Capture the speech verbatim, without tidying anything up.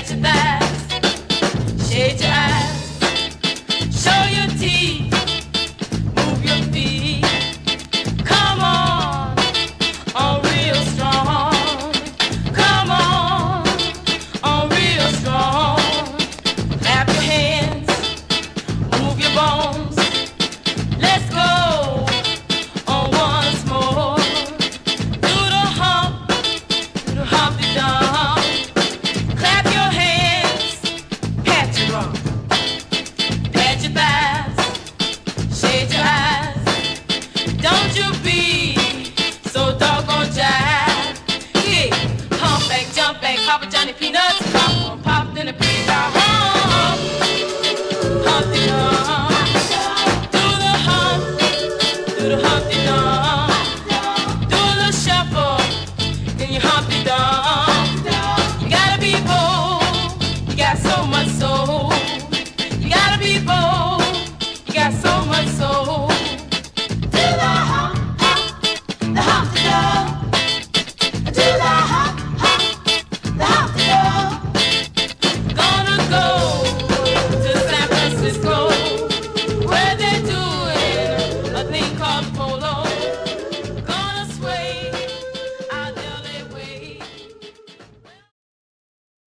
pat your thighs, shade your eyes, show your teeth, move your feet. Come on, on real strong. Come on, on real strong. Clap your hands, move your bones. Let's go on once more. Do the hump, do the Humpty Dump. Clap your hands, pat your rump, pat your thighs, shade your eyes. Don't you be so doggone jive. Yeah, hump back, jump back, Papa Johnny Peanuts, popcorn popped in a big dog. Hump, Humpty Dump. Do the hump, do the Humpty Dump. Do a little shuffle, then you Humpty Dump. You gotta be bold, you got so much soul. You gotta be bold, you got so much soul.